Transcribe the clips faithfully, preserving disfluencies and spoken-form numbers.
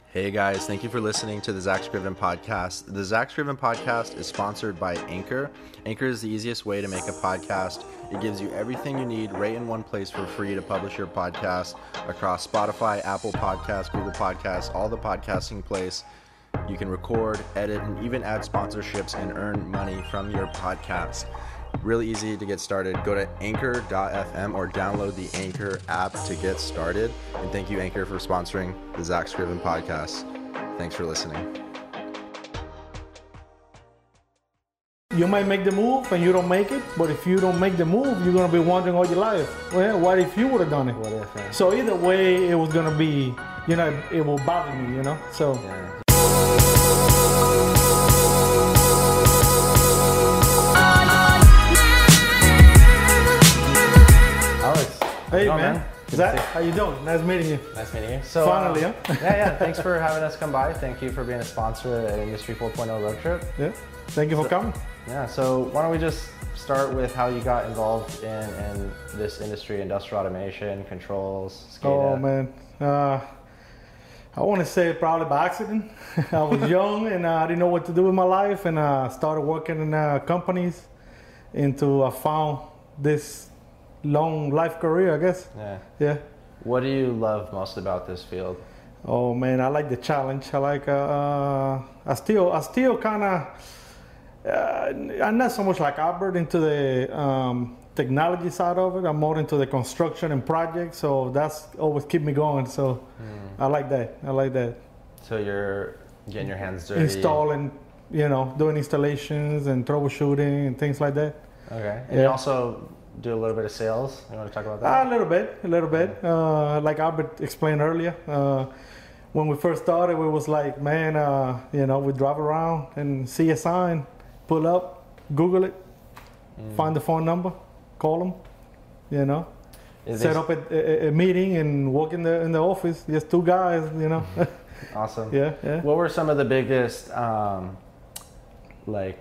Hey guys, thank you for listening to the Zach Scriven podcast. The Zach Scriven podcast is sponsored by Anchor. Anchor is the easiest way to make a podcast. It gives you everything you need right in one place for free to publish your podcast across Spotify, Apple Podcasts, Google Podcasts, all the podcasting place. You can record, edit, and even add sponsorships and earn money from your podcast. Really easy to get started. Go to anchor dot f m or download the Anchor app to get started. And thank you, Anchor, for sponsoring the Zach Scriven podcast. Thanks for listening. You might make the move and you don't make it, but if you don't make the move, you're going to be wondering all your life, well, what if you would have done it? What if? Yeah. So either way, it was going to be, you know, it will bother me, you know? So. Yeah. Hey on, man, man. Zach, how you doing? Nice meeting you. Nice meeting you. So finally, um, huh? yeah, yeah. Thanks for having us come by. Thank you for being a sponsor at Industry four point oh Road Trip. Yeah, thank you for so, coming. Yeah. So why don't we just start with how you got involved in, in this industry, industrial automation, controls, SCADA. Oh man, uh, I want to say probably by accident. I was young and uh, I didn't know what to do with my life, and I uh, started working in uh, companies until I found this long life career, I guess. Yeah. Yeah. What do you love most about this field? Oh man, I like the challenge. I like. Uh, uh, I still, I still kind of. Uh, I'm not so much like Albert into the um, technology side of it. I'm more into the construction and projects. So that's always keep me going. So mm. I like that. I like that. So you're getting your hands dirty. Installing, you know, doing installations and troubleshooting and things like that. Okay. And yeah. you also do a little bit of sales. You want to talk about that? Uh, a little bit, a little bit. Uh, like Albert explained earlier, uh, when we first started, we was like, man, uh, you know, we drive around and see a sign, pull up, Google it, mm. find the phone number, call them, you know, Is set up a, a, a meeting and walk in the in the office. Just two guys, you know. Awesome. Yeah, yeah. What were some of the biggest, um, like,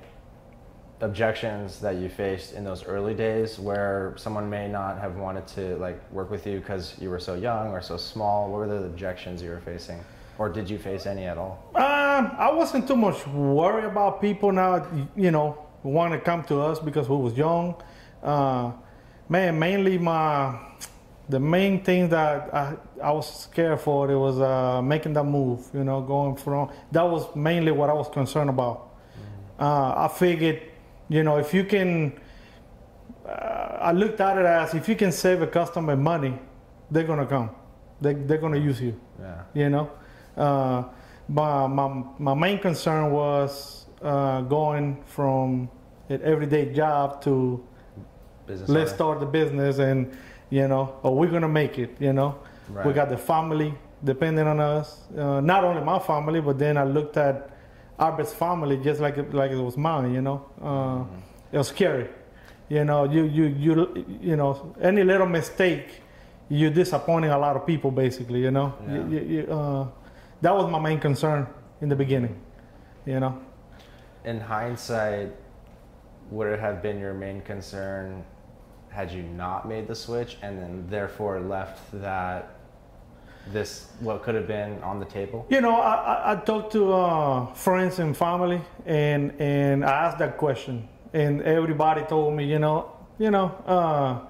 objections that you faced in those early days where someone may not have wanted to like work with you because you were so young or so small? What were the objections you were facing, or did you face any at all? Um, I wasn't too much worried about people now, you know, want to come to us because we was young. Uh, man, mainly my the main thing that I, I was scared for, it was uh, making that move, you know, going from, that was mainly what I was concerned about. Mm. Uh, I figured, you know, if you can, uh, I looked at it as if you can save a customer money, they're gonna come. They, they're gonna use you, yeah. you know. Uh, my, my, my main concern was uh, going from an everyday job to business let's owner. start the business and, you know, or we're gonna make it, you know. Right. We got the family depending on us. Uh, not only my family, but then I looked at Albert's family just like it, like it was mine, you know. Uh, mm-hmm. It was scary, you know. You you you you know, any little mistake, you're disappointing a lot of people, basically, you know. Yeah. You, you, uh, that was my main concern in the beginning, you know. In hindsight, would it have been your main concern had you not made the switch and then therefore left that? This what could have been on the table? You know, I, I, I talked to uh, friends and family, and and I asked that question, and everybody told me, you know, you know, uh,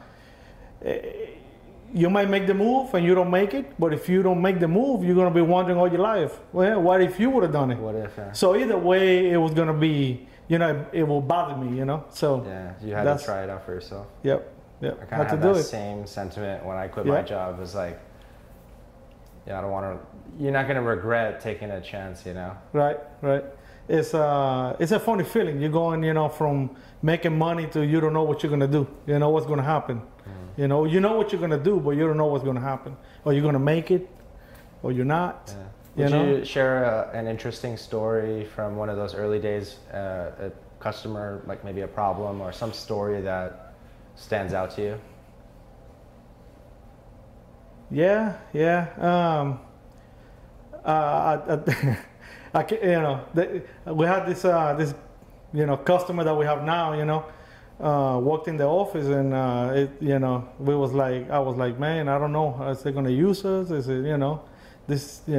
you might make the move and you don't make it, but if you don't make the move, you're gonna be wondering all your life, well, what if you would have done it? What if? Yeah. So either way, it was gonna be, you know, it, it will bother me, you know. So yeah, you had to try it out for yourself. Yep, yep. I kind of had that it. Same sentiment when I quit yep. my job. It was like, yeah, I don't want to. You're not going to regret taking a chance, you know. Right, right. It's uh, it's a funny feeling. You're going, you know, from making money to you don't know what you're gonna do. You know what's gonna happen. Mm. You know, you know what you're gonna do, but you don't know what's gonna happen. Or you're gonna make it, or you're not. Yeah. Would you, know? you share a, an interesting story from one of those early days? Uh, a customer, like maybe a problem or some story that stands out to you? Yeah, yeah. Um, uh, I, I, I, you know, the, we had this uh, this, you know, customer that we have now. You know, uh, walked in the office and uh, it, you know, we was like, I was like, man, I don't know, is they gonna use us? Is it, you know, this, you know,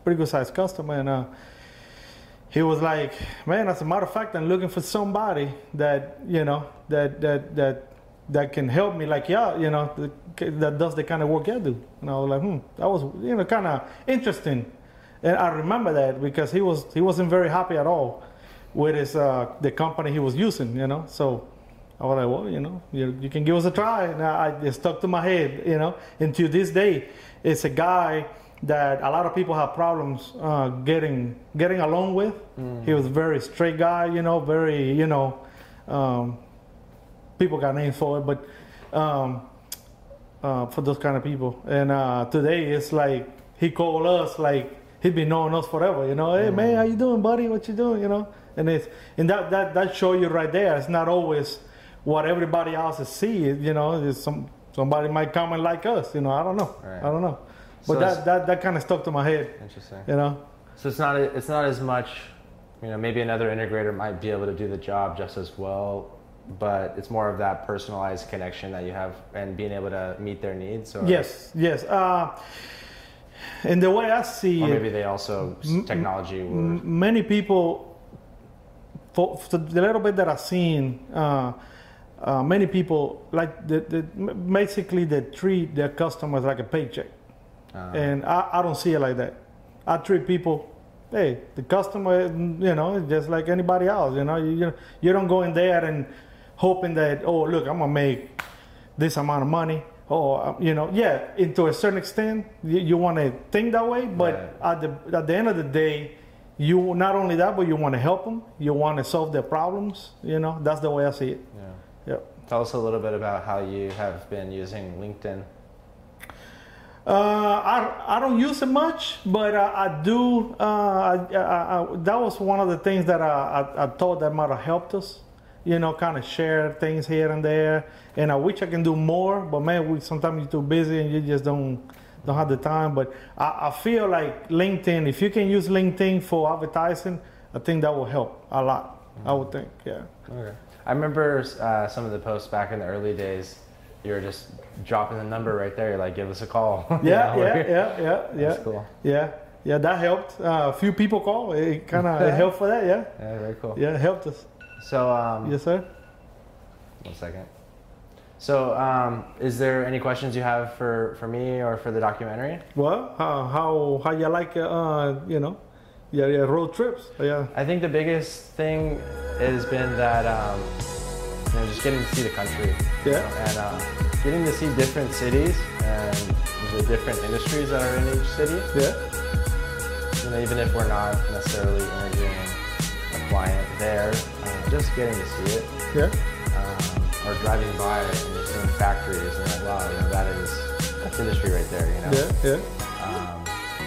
pretty good sized customer, and uh, he was like, man, as a matter of fact, I'm looking for somebody that, you know, that that that that can help me, like, yeah, you know, that does the kind of work I do. And I was like, hmm, that was, you know, kind of interesting. And I remember that because he was he wasn't very happy at all with his uh, the company he was using, you know. So I was like, well, you know, you, you can give us a try. And I, it stuck to my head, you know. And to this day, it's a guy that a lot of people have problems uh, getting getting along with. Mm. He was a very straight guy, you know, very, you know, um, people got names for it, but um, uh, for those kind of people. And uh, today it's like he called us like he'd been knowing us forever, you know. Hey, mm. man, how you doing, buddy? What you doing, you know? And it's and that that that show you right there. It's not always what everybody else is seeing, you know. It's some somebody might come and like us, you know. I don't know. Right. I don't know. But So that, it's- that, that kind of stuck to my head, Interesting. you know. So it's not it's not as much, you know, maybe another integrator might be able to do the job just as well, but it's more of that personalized connection that you have and being able to meet their needs. Or, Yes, yes. Uh, and the way I see or it, maybe they also M- technology. Or, m- many people, for, for the little bit that I've seen, uh, uh, many people like the, the, basically they treat their customers like a paycheck. uh, And I, I don't see it like that. I treat people, hey, the customer, you know, is just like anybody else. You know, you you don't go in there and hoping that, oh, look, I'm gonna make this amount of money. Or you know, yeah, and to a certain extent, you, you want to think that way. But Right. at the at the end of the day, you not only that, but you want to help them. You want to solve their problems. You know, that's the way I see it. yeah. Yep. Tell us a little bit about how you have been using LinkedIn. Uh, I, I don't use it much, but uh, I do. Uh, I, I, I, that was one of the things that I, I, I thought that might have helped us. You know, kind of share things here and there. And I wish I can do more, but man, we sometimes you're too busy and you just don't don't have the time. But I, I feel like LinkedIn. If you can use LinkedIn for advertising, I think that will help a lot. Mm-hmm. I would think, yeah. Okay. I remember uh, some of the posts back in the early days. You were just dropping the number right there. You're like, give us a call. Yeah, You know, yeah, we're- yeah, yeah, yeah. That's cool. Yeah, yeah, that helped. Uh, a few people call. It kind of helped for that. Yeah, Yeah, very cool. yeah, it helped us. So, um, Yes, sir. one second. So, um, is there any questions you have for, for me or for the documentary? Well, how how how you like uh you know, yeah, yeah, road trips? Yeah, I think the biggest thing has been that um, you know, just getting to see the country. you Yeah. know, and uh, getting to see different cities and the different industries that are in each city. yeah, You know, even if we're not necessarily interviewing a client there, uh, just getting to see it. yeah, Um, or driving by and you're seeing factories and you're like, wow, you know, that is that's industry right there. You know. yeah, yeah, Um,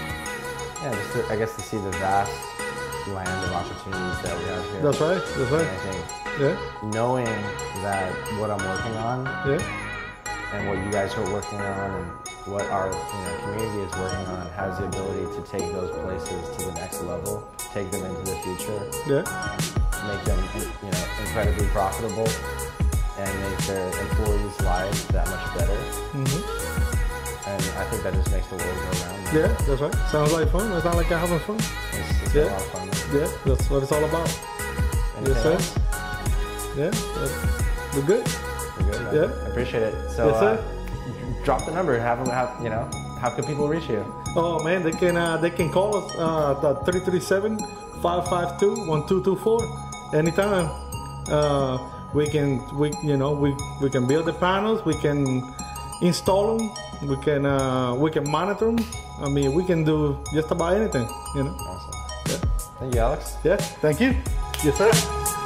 yeah, just to, I guess to see the vast land of opportunities that we have here. that's right, that's And right. I think Yeah, knowing that what I'm working on yeah, and what you guys are working on and what our you know, community is working on has the ability to take those places to the next level, take them into the future, yeah, make them you know incredibly profitable, and make their employees' lives that much better. mm-hmm. And I think that just makes the world go round. Yeah, that's right. Sounds like fun. It sounds like you're having fun. It's, it's Yeah. a lot of fun. Yeah, that's what it's all about. Anything Yes, sir. else? Yeah, that's, we're good. We're good, man. Yeah. I appreciate it. So, Yes, sir. uh, drop the number. Have them, have, you know, how can people reach you? Oh man, they can uh, they can call us uh, at three three seven, five five two, one two two four anytime. Uh, we can we you know we, we can build the panels, we can install them, we can uh, we can monitor them. I mean, we can do just about anything, you know. Awesome. Yeah. Thank you, Alex. Yeah. Thank you. Yes, sir.